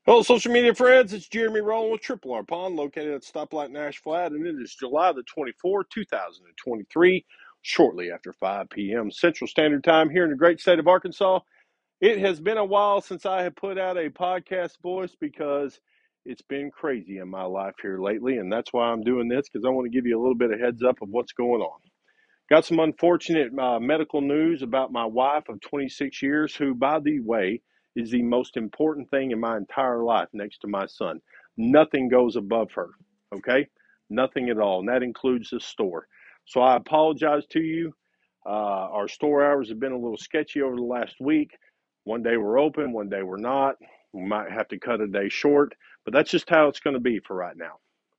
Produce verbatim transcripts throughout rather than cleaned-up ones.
Hello, social media friends. It's Jeremy Rowland with Triple R Pond, located at Stoplight Nash Flat, and it is July the twenty-fourth, two thousand twenty-three, shortly after five p m Central Standard Time here in the great state of Arkansas. It has been a while since I have put out a podcast voice because it's been crazy in my life here lately, and that's why I'm doing this, because I want to give you a little bit of heads up of what's going on. Got some unfortunate uh, medical news about my wife of twenty-six years, who, by the way, is the most important thing in my entire life next to my son. Nothing goes above her, okay? Nothing at all, and that includes the store. So I apologize to you. Uh, our store hours have been a little sketchy over the last week. One day we're open, one day we're not. We might have to cut a day short, but that's just how it's going to be for right now.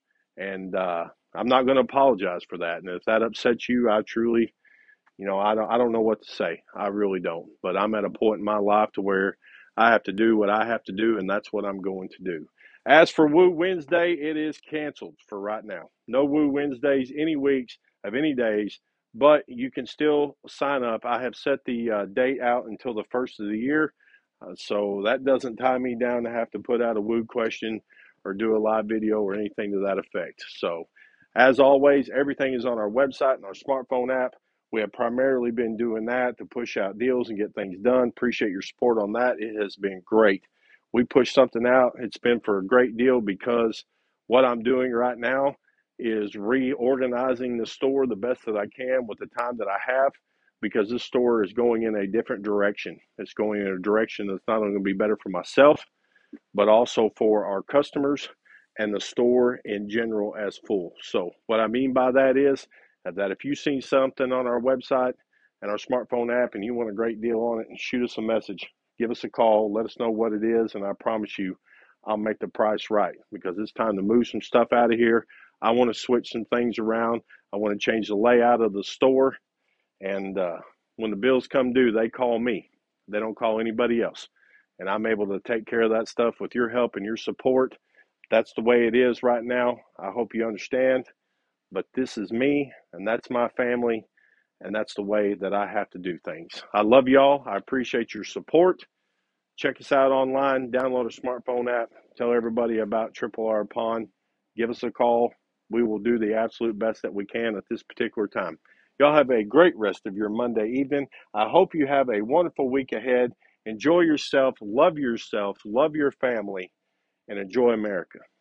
And uh, I'm not going to apologize for that. And if that upsets you, I truly, you know, I don't, I don't know what to say. I really don't. But I'm at a point in my life to where I have to do what I have to do, and that's what I'm going to do. As for Woo Wednesday, it is canceled for right now. No Woo Wednesdays, any weeks of any days, but you can still sign up. I have set the uh, date out until the first of the year, uh, so that doesn't tie me down to have to put out a Woo question or do a live video or anything to that effect. So, as always, everything is on our website and our smartphone app. We have primarily been doing that to push out deals and get things done. Appreciate your support on that. It has been great. We push something out. It's been for a great deal, because what I'm doing right now is reorganizing the store the best that I can with the time that I have, because this store is going in a different direction. It's going in a direction that's not only going to be better for myself, but also for our customers and the store in general as full. So what I mean by that is that if you've seen something on our website and our smartphone app and you want a great deal on it, and shoot us a message, give us a call, let us know what it is, and I promise you I'll make the price right, because it's time to move some stuff out of here. I want to switch some things around. I want to change the layout of the store, and uh, when the bills come due, they call me. They don't call anybody else. And I'm able to take care of that stuff with your help and your support. That's the way it is right now. I hope you understand. But this is me, and that's my family, and that's the way that I have to do things. I love y'all. I appreciate your support. Check us out online. Download a smartphone app. Tell everybody about Triple R Pond. Give us a call. We will do the absolute best that we can at this particular time. Y'all have a great rest of your Monday evening. I hope you have a wonderful week ahead. Enjoy yourself. Love yourself. Love your family. And enjoy America.